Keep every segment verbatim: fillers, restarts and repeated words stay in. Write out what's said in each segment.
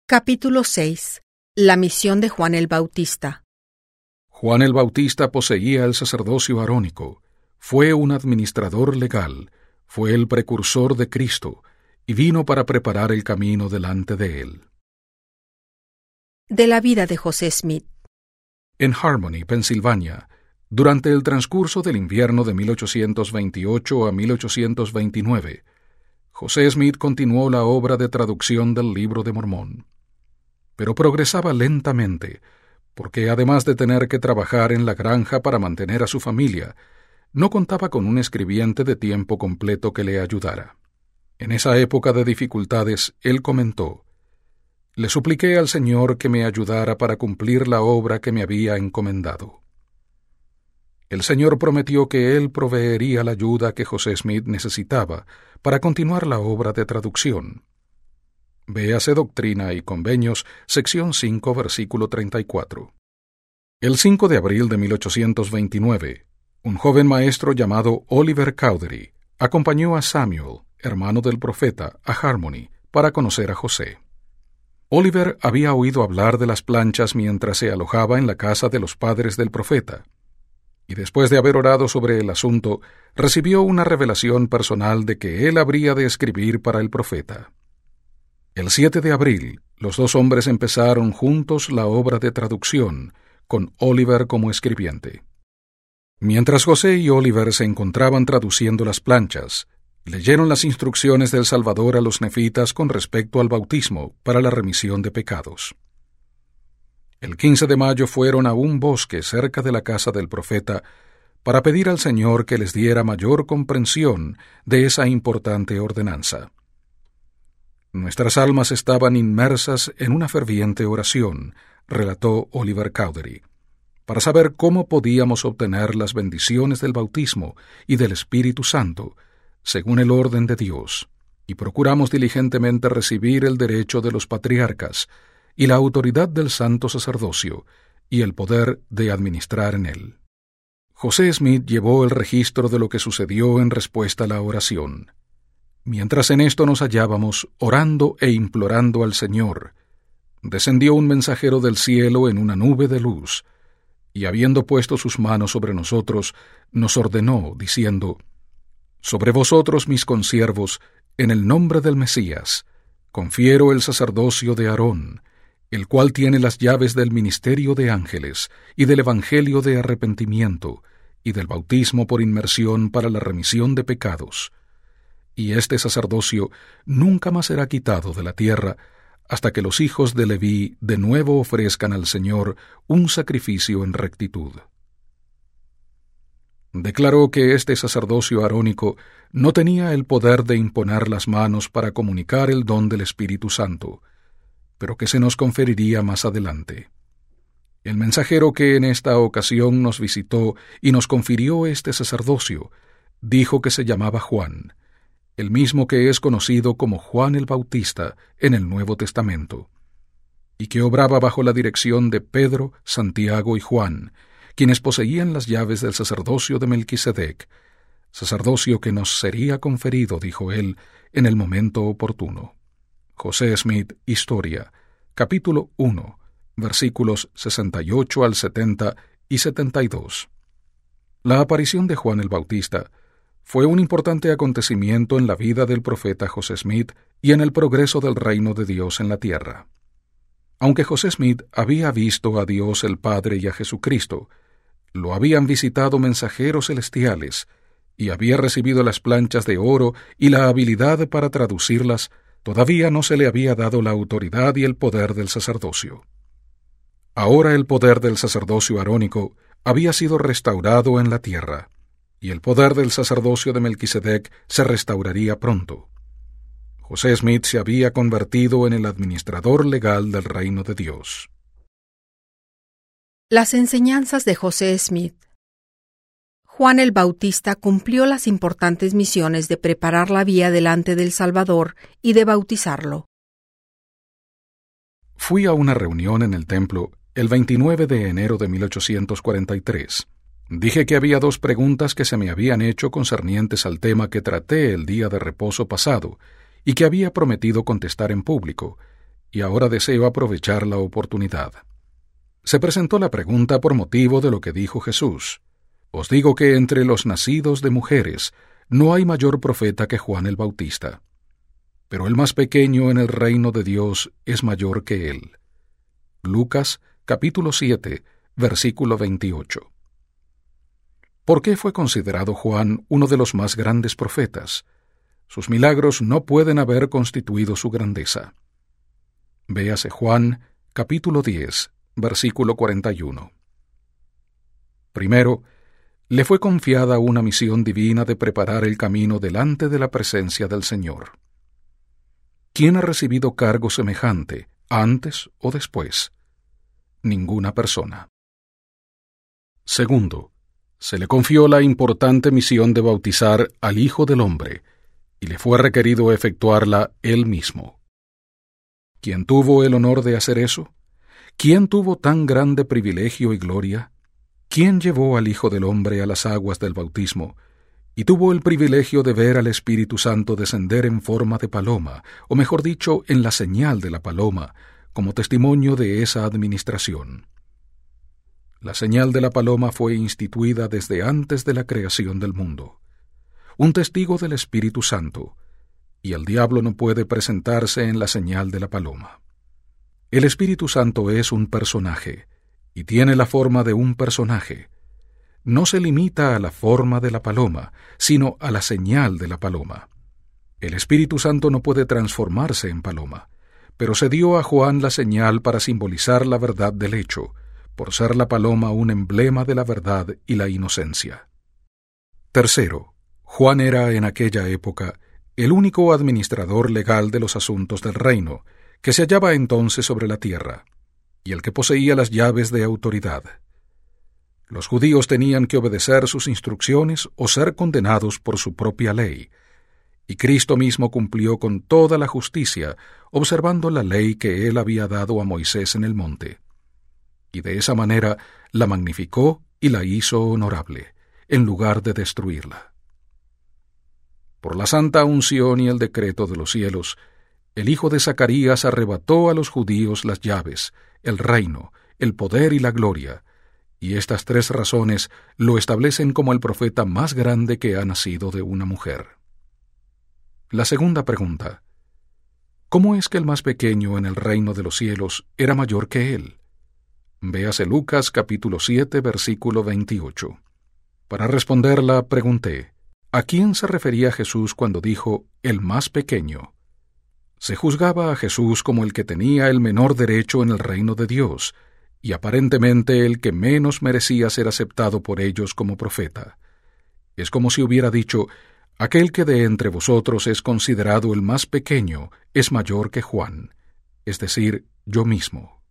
Capítulo seis. La misión de Juan el Bautista. Juan el Bautista poseía el sacerdocio arónico, fue un administrador legal, fue el precursor de Cristo, y vino para preparar el camino delante de él. De la vida de José Smith. En Harmony, Pensilvania, durante el transcurso del invierno de mil ochocientos veintiocho a mil ochocientos veintinueve, José Smith continuó la obra de traducción del Libro de Mormón. Pero progresaba lentamente, porque además de tener que trabajar en la granja para mantener a su familia, no contaba con un escribiente de tiempo completo que le ayudara. En esa época de dificultades, él comentó: «Le supliqué al Señor que me ayudara para cumplir la obra que me había encomendado». El Señor prometió que Él proveería la ayuda que José Smith necesitaba para continuar la obra de traducción. Véase Doctrina y Convenios, sección cinco, versículo treinta y cuatro. El cinco de abril de mil ochocientos veintinueve, un joven maestro llamado Oliver Cowdery acompañó a Samuel, hermano del profeta, a Harmony para conocer a José. Oliver había oído hablar de las planchas mientras se alojaba en la casa de los padres del profeta, y después de haber orado sobre el asunto, recibió una revelación personal de que él habría de escribir para el profeta. El siete de abril, los dos hombres empezaron juntos la obra de traducción, con Oliver como escribiente. Mientras José y Oliver se encontraban traduciendo las planchas, leyeron las instrucciones del Salvador a los nefitas con respecto al bautismo para la remisión de pecados. El quince de mayo fueron a un bosque cerca de la casa del profeta para pedir al Señor que les diera mayor comprensión de esa importante ordenanza. Nuestras almas estaban inmersas en una ferviente oración, relató Oliver Cowdery, para saber cómo podíamos obtener las bendiciones del bautismo y del Espíritu Santo, según el orden de Dios, y procuramos diligentemente recibir el derecho de los patriarcas y la autoridad del santo sacerdocio y el poder de administrar en él. José Smith llevó el registro de lo que sucedió en respuesta a la oración. Mientras en esto nos hallábamos, orando e implorando al Señor, descendió un mensajero del cielo en una nube de luz, y habiendo puesto sus manos sobre nosotros, nos ordenó, diciendo: «Sobre vosotros, mis consiervos, en el nombre del Mesías, confiero el sacerdocio de Aarón, el cual tiene las llaves del ministerio de ángeles, y del evangelio de arrepentimiento, y del bautismo por inmersión para la remisión de pecados. Y este sacerdocio nunca más será quitado de la tierra, hasta que los hijos de Leví de nuevo ofrezcan al Señor un sacrificio en rectitud». Declaró que este sacerdocio arónico no tenía el poder de imponer las manos para comunicar el don del Espíritu Santo, pero que se nos conferiría más adelante. El mensajero que en esta ocasión nos visitó y nos confirió este sacerdocio dijo que se llamaba Juan, el mismo que es conocido como Juan el Bautista en el Nuevo Testamento, y que obraba bajo la dirección de Pedro, Santiago y Juan, quienes poseían las llaves del sacerdocio de Melquisedec, sacerdocio que nos sería conferido, dijo él, en el momento oportuno. José Smith, Historia, capítulo uno, versículos sesenta y ocho al setenta y setenta y dos. La aparición de Juan el Bautista fue un importante acontecimiento en la vida del profeta José Smith y en el progreso del reino de Dios en la tierra. Aunque José Smith había visto a Dios el Padre y a Jesucristo, lo habían visitado mensajeros celestiales y había recibido las planchas de oro y la habilidad para traducirlas, todavía no se le había dado la autoridad y el poder del sacerdocio. Ahora el poder del sacerdocio arónico había sido restaurado en la tierra, y el poder del sacerdocio de Melquisedec se restauraría pronto. José Smith se había convertido en el administrador legal del reino de Dios. Las enseñanzas de José Smith. Juan el Bautista cumplió las importantes misiones de preparar la vía delante del Salvador y de bautizarlo. Fui a una reunión en el templo el veintinueve de enero de mil ochocientos cuarenta y tres. Dije que había dos preguntas que se me habían hecho concernientes al tema que traté el día de reposo pasado y que había prometido contestar en público, y ahora deseo aprovechar la oportunidad. Se presentó la pregunta por motivo de lo que dijo Jesús. Os digo que entre los nacidos de mujeres no hay mayor profeta que Juan el Bautista, pero el más pequeño en el reino de Dios es mayor que él. Lucas, capítulo siete, versículo veintiocho. ¿Por qué fue considerado Juan uno de los más grandes profetas? Sus milagros no pueden haber constituido su grandeza. Véase Juan, capítulo diez, versículo cuarenta y uno. Primero, le fue confiada una misión divina de preparar el camino delante de la presencia del Señor. ¿Quién ha recibido cargo semejante, antes o después? Ninguna persona. Segundo, se le confió la importante misión de bautizar al Hijo del Hombre, y le fue requerido efectuarla él mismo. ¿Quién tuvo el honor de hacer eso? ¿Quién tuvo tan grande privilegio y gloria? ¿Quién llevó al Hijo del Hombre a las aguas del bautismo, y tuvo el privilegio de ver al Espíritu Santo descender en forma de paloma, o mejor dicho, en la señal de la paloma, como testimonio de esa administración? La señal de la paloma fue instituida desde antes de la creación del mundo. Un testigo del Espíritu Santo, y el diablo no puede presentarse en la señal de la paloma. El Espíritu Santo es un personaje, y tiene la forma de un personaje. No se limita a la forma de la paloma, sino a la señal de la paloma. El Espíritu Santo no puede transformarse en paloma, pero se dio a Juan la señal para simbolizar la verdad del hecho, por ser la paloma un emblema de la verdad y la inocencia. Tercero, Juan era en aquella época el único administrador legal de los asuntos del reino, que se hallaba entonces sobre la tierra, y el que poseía las llaves de autoridad. Los judíos tenían que obedecer sus instrucciones o ser condenados por su propia ley, y Cristo mismo cumplió con toda la justicia, observando la ley que él había dado a Moisés en el monte. Y de esa manera la magnificó y la hizo honorable, en lugar de destruirla. Por la santa unción y el decreto de los cielos, el hijo de Zacarías arrebató a los judíos las llaves, el reino, el poder y la gloria, y estas tres razones lo establecen como el profeta más grande que ha nacido de una mujer. La segunda pregunta: ¿cómo es que el más pequeño en el reino de los cielos era mayor que él? Véase Lucas capítulo siete, versículo veintiocho. Para responderla, pregunté, ¿a quién se refería Jesús cuando dijo el más pequeño? Se juzgaba a Jesús como el que tenía el menor derecho en el reino de Dios, y aparentemente el que menos merecía ser aceptado por ellos como profeta. Es como si hubiera dicho, aquel que de entre vosotros es considerado el más pequeño es mayor que Juan, es decir, yo mismo.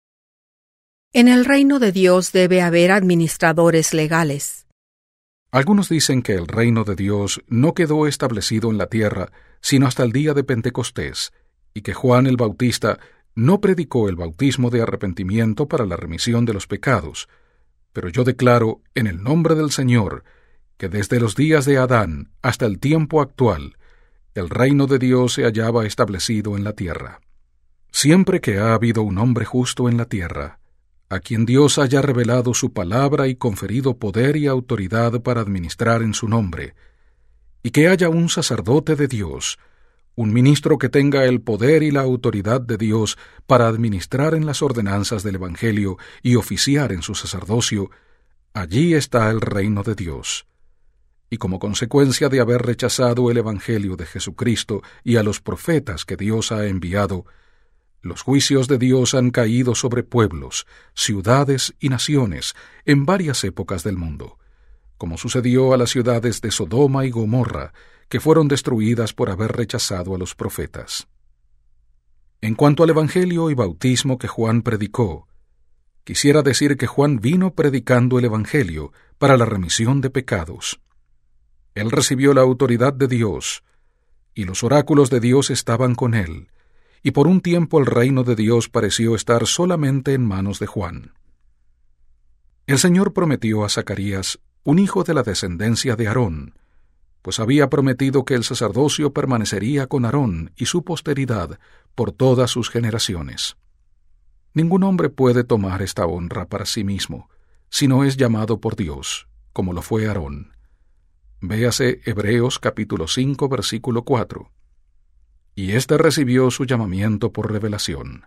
En el reino de Dios debe haber administradores legales. Algunos dicen que el reino de Dios no quedó establecido en la tierra sino hasta el día de Pentecostés, y que Juan el Bautista no predicó el bautismo de arrepentimiento para la remisión de los pecados, pero yo declaro, en el nombre del Señor, que desde los días de Adán hasta el tiempo actual, el reino de Dios se hallaba establecido en la tierra. Siempre que ha habido un hombre justo en la tierra, a quien Dios haya revelado su palabra y conferido poder y autoridad para administrar en su nombre, y que haya un sacerdote de Dios, un ministro que tenga el poder y la autoridad de Dios para administrar en las ordenanzas del Evangelio y oficiar en su sacerdocio, allí está el reino de Dios. Y como consecuencia de haber rechazado el Evangelio de Jesucristo y a los profetas que Dios ha enviado, los juicios de Dios han caído sobre pueblos, ciudades y naciones en varias épocas del mundo, como sucedió a las ciudades de Sodoma y Gomorra, que fueron destruidas por haber rechazado a los profetas. En cuanto al Evangelio y bautismo que Juan predicó, quisiera decir que Juan vino predicando el Evangelio para la remisión de pecados. Él recibió la autoridad de Dios, y los oráculos de Dios estaban con él, y por un tiempo el reino de Dios pareció estar solamente en manos de Juan. El Señor prometió a Zacarías un hijo de la descendencia de Aarón, pues había prometido que el sacerdocio permanecería con Aarón y su posteridad por todas sus generaciones. Ningún hombre puede tomar esta honra para sí mismo, si no es llamado por Dios, como lo fue Aarón. Véase Hebreos capítulo cinco, versículo cuatro. Y éste recibió su llamamiento por revelación.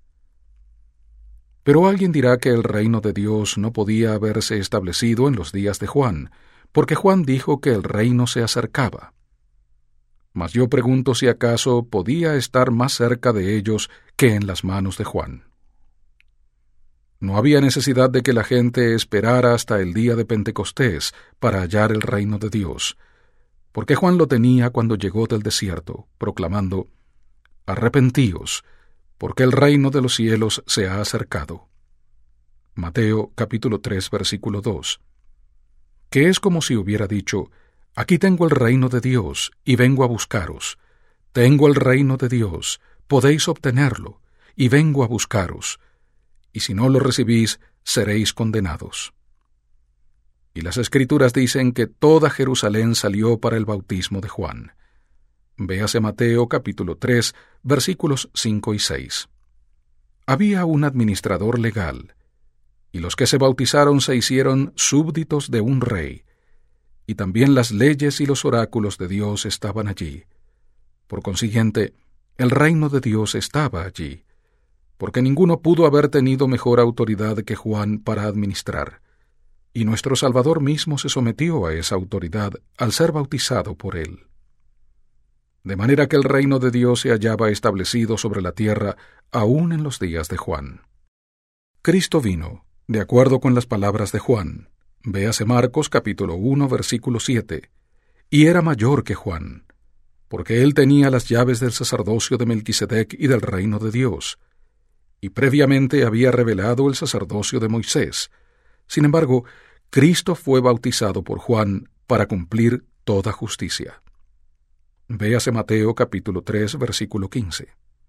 Pero alguien dirá que el reino de Dios no podía haberse establecido en los días de Juan, porque Juan dijo que el reino se acercaba. Mas yo pregunto si acaso podía estar más cerca de ellos que en las manos de Juan. No había necesidad de que la gente esperara hasta el día de Pentecostés para hallar el reino de Dios, porque Juan lo tenía cuando llegó del desierto, proclamando: «Arrepentíos, porque el reino de los cielos se ha acercado». Mateo capítulo tres, versículo dos. Que es como si hubiera dicho: «Aquí tengo el reino de Dios, y vengo a buscaros. Tengo el reino de Dios, podéis obtenerlo, y vengo a buscaros. Y si no lo recibís, seréis condenados». Y las Escrituras dicen que toda Jerusalén salió para el bautismo de Juan. Véase Mateo capítulo tres, versículos cinco y seis. Había un administrador legal, y los que se bautizaron se hicieron súbditos de un rey, y también las leyes y los oráculos de Dios estaban allí. Por consiguiente, el reino de Dios estaba allí, porque ninguno pudo haber tenido mejor autoridad que Juan para administrar, y nuestro Salvador mismo se sometió a esa autoridad al ser bautizado por él. De manera que el reino de Dios se hallaba establecido sobre la tierra aún en los días de Juan. Cristo vino, de acuerdo con las palabras de Juan, véase Marcos capítulo uno, versículo siete, y era mayor que Juan, porque él tenía las llaves del sacerdocio de Melquisedec y del reino de Dios, y previamente había revelado el sacerdocio de Moisés. Sin embargo, Cristo fue bautizado por Juan para cumplir toda justicia. Véase Mateo capítulo tres, versículo quince.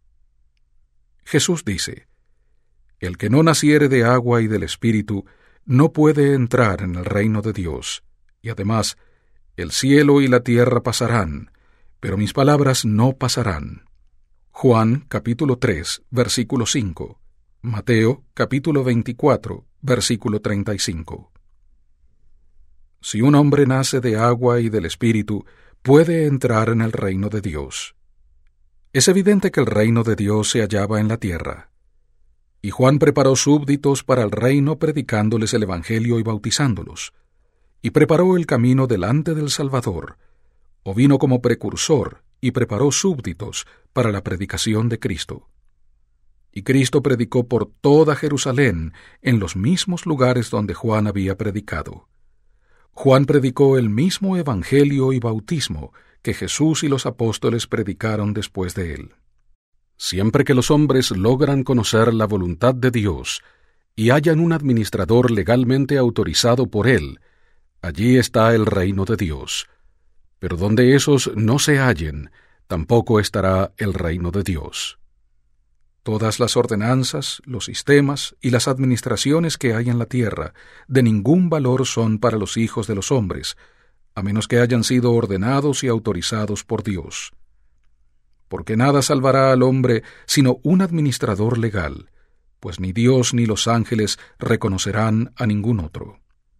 Jesús dice: «El que no naciere de agua y del Espíritu no puede entrar en el reino de Dios». Y además, «El cielo y la tierra pasarán, pero mis palabras no pasarán». Juan capítulo tres, versículo cinco. Mateo capítulo veinticuatro, versículo treinta y cinco. Si un hombre nace de agua y del Espíritu, puede entrar en el reino de Dios. Es evidente que el reino de Dios se hallaba en la tierra. Y Juan preparó súbditos para el reino predicándoles el Evangelio y bautizándolos, y preparó el camino delante del Salvador, o vino como precursor y preparó súbditos para la predicación de Cristo. Y Cristo predicó por toda Jerusalén, en los mismos lugares donde Juan había predicado. Juan predicó el mismo evangelio y bautismo que Jesús y los apóstoles predicaron después de él. Siempre que los hombres logran conocer la voluntad de Dios y hallan un administrador legalmente autorizado por él, allí está el reino de Dios. Pero donde esos no se hallen, tampoco estará el reino de Dios. Todas las ordenanzas, los sistemas y las administraciones que hay en la tierra de ningún valor son para los hijos de los hombres, a menos que hayan sido ordenados y autorizados por Dios. Porque nada salvará al hombre sino un administrador legal, pues ni Dios ni los ángeles reconocerán a ningún otro.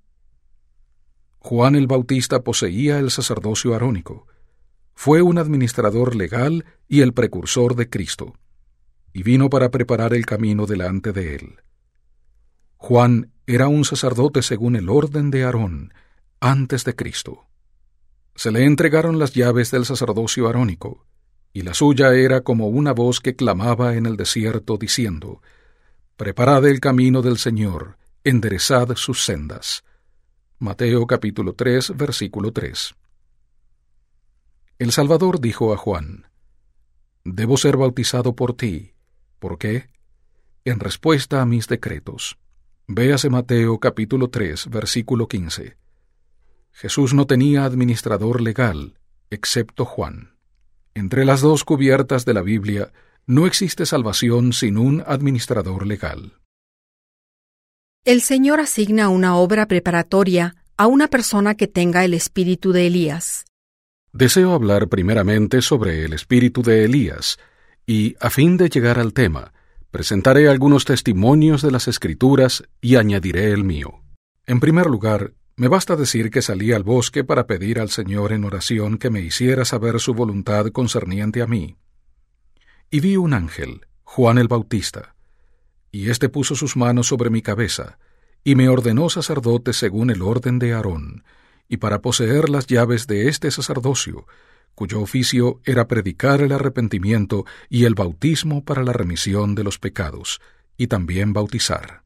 Juan el Bautista poseía el sacerdocio arónico, fue un administrador legal y el precursor de Cristo, y vino para preparar el camino delante de él. Juan era un sacerdote según el orden de Aarón, antes de Cristo. Se le entregaron las llaves del sacerdocio arónico, y la suya era como una voz que clamaba en el desierto diciendo: «Preparad el camino del Señor, enderezad sus sendas». Mateo capítulo tres, versículo tres. El Salvador dijo a Juan: «Debo ser bautizado por ti». ¿Por qué? En respuesta a mis decretos. Véase Mateo capítulo tres, versículo quince. Jesús no tenía administrador legal, excepto Juan. Entre las dos cubiertas de la Biblia, no existe salvación sin un administrador legal. El Señor asigna una obra preparatoria a una persona que tenga el espíritu de Elías. Deseo hablar primeramente sobre el espíritu de Elías, y, a fin de llegar al tema, presentaré algunos testimonios de las Escrituras y añadiré el mío. En primer lugar, me basta decir que salí al bosque para pedir al Señor en oración que me hiciera saber su voluntad concerniente a mí. Y vi un ángel, Juan el Bautista, y éste puso sus manos sobre mi cabeza, y me ordenó sacerdote según el orden de Aarón, y para poseer las llaves de este sacerdocio, cuyo oficio era predicar el arrepentimiento y el bautismo para la remisión de los pecados, y también bautizar.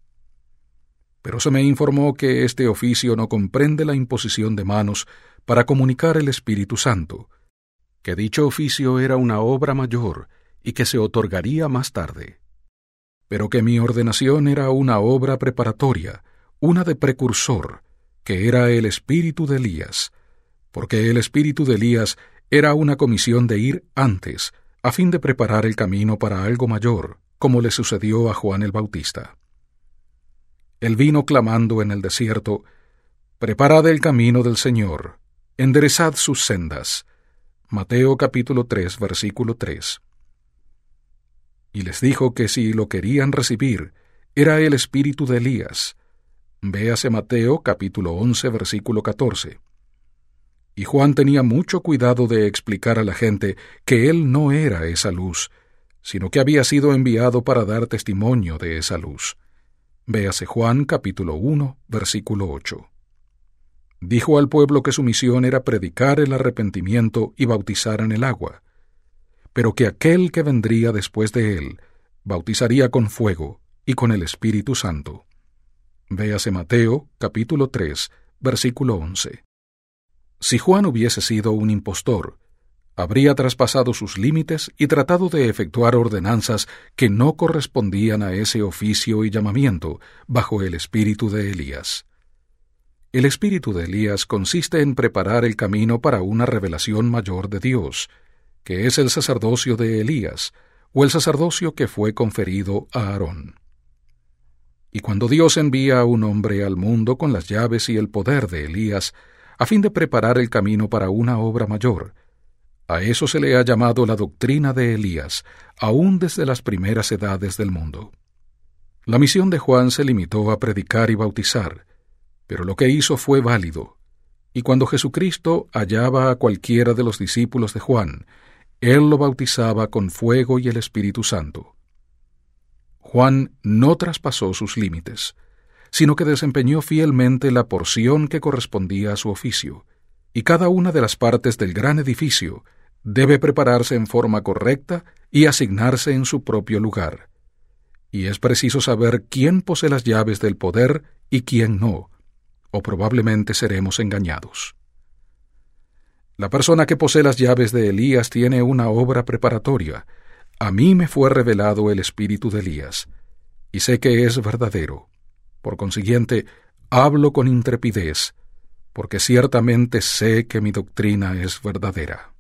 Pero se me informó que este oficio no comprende la imposición de manos para comunicar el Espíritu Santo, que dicho oficio era una obra mayor y que se otorgaría más tarde, pero que mi ordenación era una obra preparatoria, una de precursor, que era el espíritu de Elías, porque el espíritu de Elías era una comisión de ir antes, a fin de preparar el camino para algo mayor, como le sucedió a Juan el Bautista. Él vino clamando en el desierto: «Preparad el camino del Señor, enderezad sus sendas». Mateo capítulo tres, versículo tres. Y les dijo que si lo querían recibir, era el espíritu de Elías. Véase Mateo capítulo once, versículo catorce. Y Juan tenía mucho cuidado de explicar a la gente que él no era esa luz, sino que había sido enviado para dar testimonio de esa luz. Véase Juan capítulo uno, versículo ocho. Dijo al pueblo que su misión era predicar el arrepentimiento y bautizar en el agua, pero que aquel que vendría después de él bautizaría con fuego y con el Espíritu Santo. Véase Mateo, capítulo tres, versículo once. Si Juan hubiese sido un impostor, habría traspasado sus límites y tratado de efectuar ordenanzas que no correspondían a ese oficio y llamamiento bajo el espíritu de Elías. El espíritu de Elías consiste en preparar el camino para una revelación mayor de Dios, que es el sacerdocio de Elías, o el sacerdocio que fue conferido a Aarón. Y cuando Dios envía a un hombre al mundo con las llaves y el poder de Elías, a fin de preparar el camino para una obra mayor, a eso se le ha llamado la doctrina de Elías, aún desde las primeras edades del mundo. La misión de Juan se limitó a predicar y bautizar, pero lo que hizo fue válido, y cuando Jesucristo hallaba a cualquiera de los discípulos de Juan, él lo bautizaba con fuego y el Espíritu Santo. Juan no traspasó sus límites, sino que desempeñó fielmente la porción que correspondía a su oficio, y cada una de las partes del gran edificio debe prepararse en forma correcta y asignarse en su propio lugar. Y es preciso saber quién posee las llaves del poder y quién no, o probablemente seremos engañados. La persona que posee las llaves de Elías tiene una obra preparatoria. A mí me fue revelado el espíritu de Elías, y sé que es verdadero. Por consiguiente, hablo con intrepidez, porque ciertamente sé que mi doctrina es verdadera.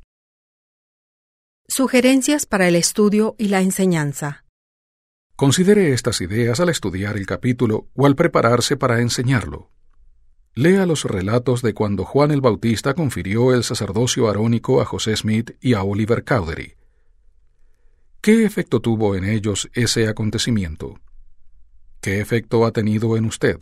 Sugerencias para el estudio y la enseñanza. Considere estas ideas al estudiar el capítulo o al prepararse para enseñarlo. Lea los relatos de cuando Juan el Bautista confirió el sacerdocio arónico a José Smith y a Oliver Cowdery. ¿Qué efecto tuvo en ellos ese acontecimiento? ¿Qué efecto ha tenido en usted?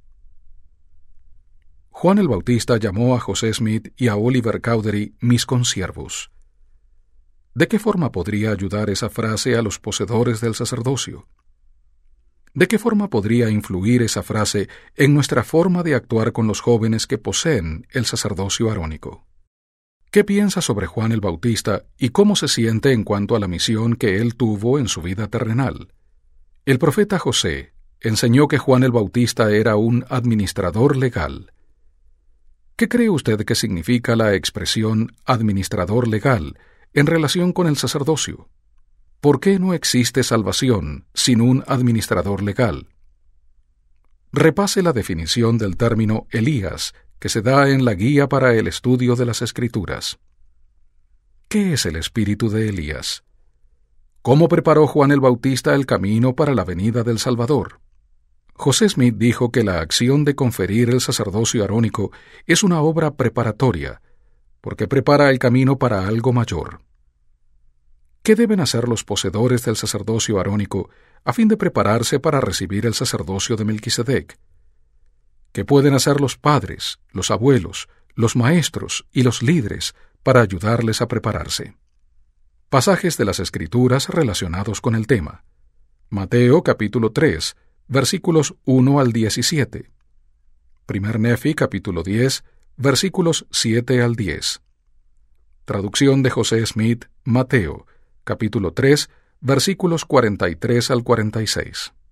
Juan el Bautista llamó a José Smith y a Oliver Cowdery mis consiervos. ¿De qué forma podría ayudar esa frase a los poseedores del sacerdocio? ¿De qué forma podría influir esa frase en nuestra forma de actuar con los jóvenes que poseen el sacerdocio arónico? ¿Qué piensa sobre Juan el Bautista y cómo se siente en cuanto a la misión que él tuvo en su vida terrenal? El profeta José enseñó que Juan el Bautista era un administrador legal. ¿Qué cree usted que significa la expresión administrador legal en relación con el sacerdocio? ¿Por qué no existe salvación sin un administrador legal? Repase la definición del término Elías que se da en la guía para el estudio de las Escrituras. ¿Qué es el espíritu de Elías? ¿Cómo preparó Juan el Bautista el camino para la venida del Salvador? José Smith dijo que la acción de conferir el sacerdocio arónico es una obra preparatoria, porque prepara el camino para algo mayor. ¿Qué deben hacer los poseedores del sacerdocio arónico a fin de prepararse para recibir el sacerdocio de Melquisedec? ¿Qué pueden hacer los padres, los abuelos, los maestros y los líderes para ayudarles a prepararse? Pasajes de las Escrituras relacionados con el tema. Mateo capítulo tres, versículos uno al diecisiete. Primer Nefi capítulo diez, versículos siete al diez. Traducción de José Smith, Mateo, capítulo tres, versículos cuarenta y tres al cuarenta y seis.